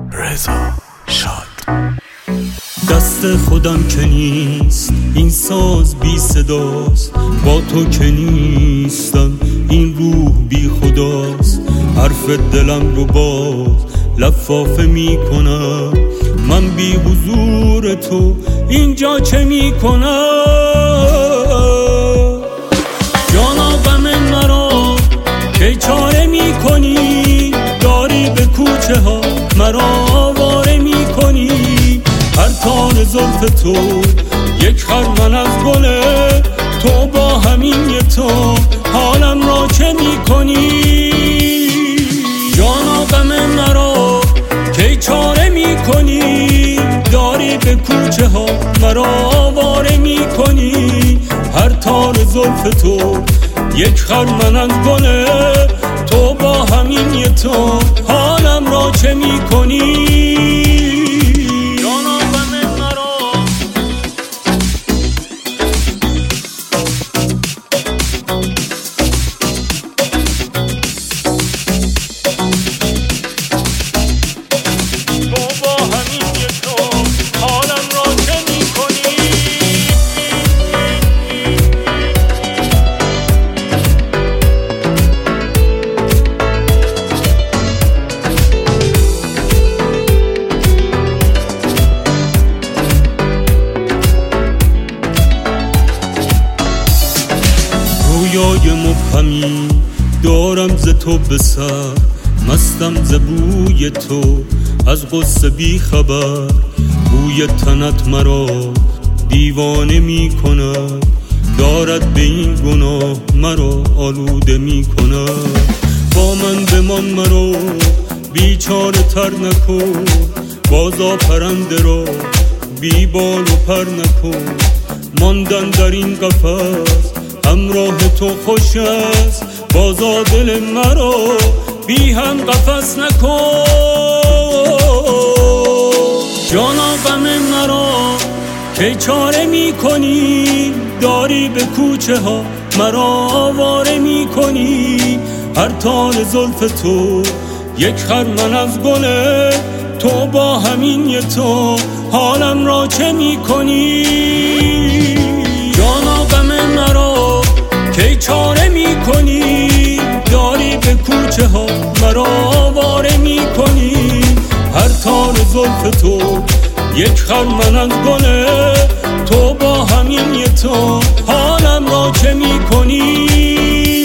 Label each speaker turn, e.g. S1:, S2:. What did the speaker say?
S1: رضا شاد.
S2: دست خودم که نیست این ساز بی صداست، با تو که نیستم این روح بی خداست. حرف دلم رو باز لفافه می کنم، من بی حضور تو اینجا چه می کنم؟ جانا غم مرا که چاره می کنی، داری به کوچه ها مرا آواره می کنی. هر تار زلف تو یک خرمن از گله، تو با همین یه تو حالم را چه می کنی؟ جانا غم مرا کی چاره می کنی، داری به کوچه ها مرا آواره می کنی. هر تار زلف تو یک خرمن از گله، تو با همین یه تو حالم را چه می کنی؟ رویای مبهمی دارم ز تو به سر، مستم ز بوی تو از غصه بی خبر. بوی تنت مرا دیوانه می کند، دارد به این گناه مرا آلوده می کند. با من بمان مرا بیچاره تر نکن، بازا پرنده را بی بال و پر نکن. ماندن در این قفس همراه تو خوش است، بازا دل مرا بی هم قفس نکن. جانا غم مرا کی چاره می کنی، داری به کوچه ها مرا آواره می کنی. هر تار زلف تو یک خرمن از گله، تو با همین یه تو حالم را چه می کنی؟ جانا غم مرا کی چاره می کنی، داری به کوچه ها مرا آواره می کنی. هر تار زلف تو یک خرمن از گله، تو با همین یه تو حالم را چه می کنی؟